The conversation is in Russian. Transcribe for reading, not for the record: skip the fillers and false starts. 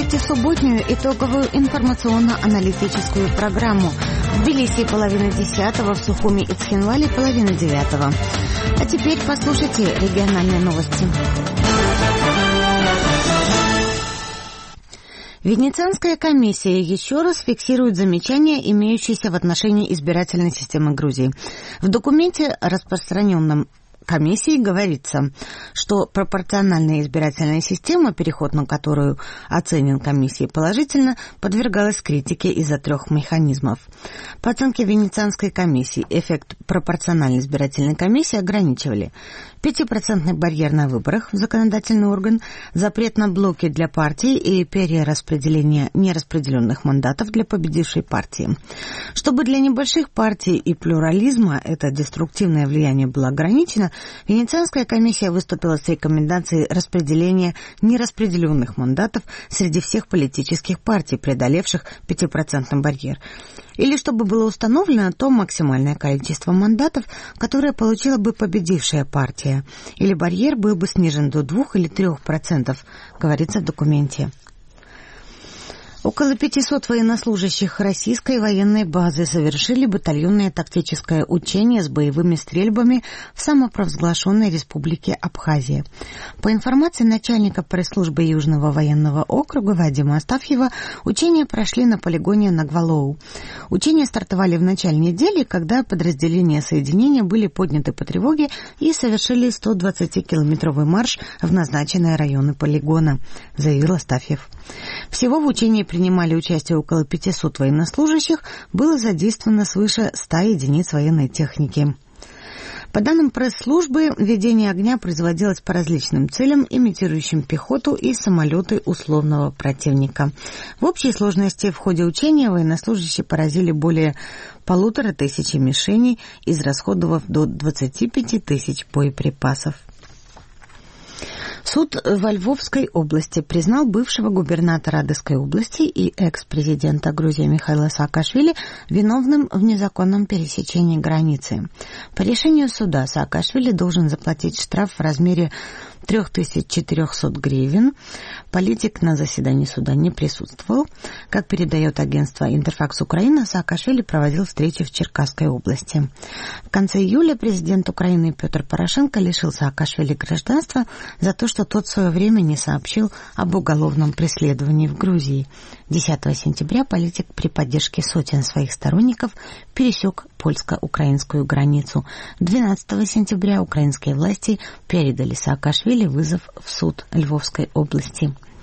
слушаете субботнюю итоговую информационно-аналитическую программу. В Тбилиси 9:30, в Сухуми и Цхинвале 8:30. А теперь послушайте региональные новости. Венецианская комиссия еще раз фиксирует замечания, имеющиеся в отношении избирательной системы Грузии. В документе, распространенном комиссии, говорится, что пропорциональная избирательная система, переход на которую оценен комиссией положительно, подвергалась критике из-за 3 механизмов. По оценке Венецианской комиссии, эффект пропорциональной избирательной комиссии ограничивали 5% барьер на выборах в законодательный орган, запрет на блоки для партий и перераспределение нераспределенных мандатов для победившей партии. Чтобы для небольших партий и плюрализма это деструктивное влияние было ограничено, Венецианская комиссия выступила с рекомендацией распределения нераспределенных мандатов среди всех политических партий, преодолевших 5% барьер. Или чтобы было установлено то максимальное количество мандатов, которое получила бы победившая партия, или барьер был бы снижен до 2 или 3%, говорится в документе. Около 500 военнослужащих российской военной базы совершили батальонное тактическое учение с боевыми стрельбами в самопровозглашенной республике Абхазия. По информации начальника пресс-службы Южного военного округа Вадима Астафьева, учения прошли на полигоне Нагвалоу. Учения стартовали в начале недели, когда подразделения соединения были подняты по тревоге и совершили 120-километровый марш в назначенные районы полигона, заявил Астафьев. Всего в учении принимали участие около 500 военнослужащих, было задействовано свыше 100 единиц военной техники. По данным пресс-службы, ведение огня производилось по различным целям, имитирующим пехоту и самолеты условного противника. В общей сложности в ходе учения военнослужащие поразили более 1500 мишеней, израсходовав до 25 тысяч боеприпасов. Суд во Львовской области признал бывшего губернатора Одесской области и экс-президента Грузии Михаила Саакашвили виновным в незаконном пересечении границы. По решению суда Саакашвили должен заплатить штраф в размере 3400 гривен. Политик на заседании суда не присутствовал. Как передает агентство «Интерфакс Украина», Саакашвили проводил встречи в Черкасской области. В конце июля президент Украины Петр Порошенко лишил Саакашвили гражданства за то, что тот в свое время не сообщил об уголовном преследовании в Грузии. 10 сентября политик при поддержке сотен своих сторонников пересек польско-украинскую границу. 12 сентября украинские власти передали Саакашвили вызов в суд Львовской области.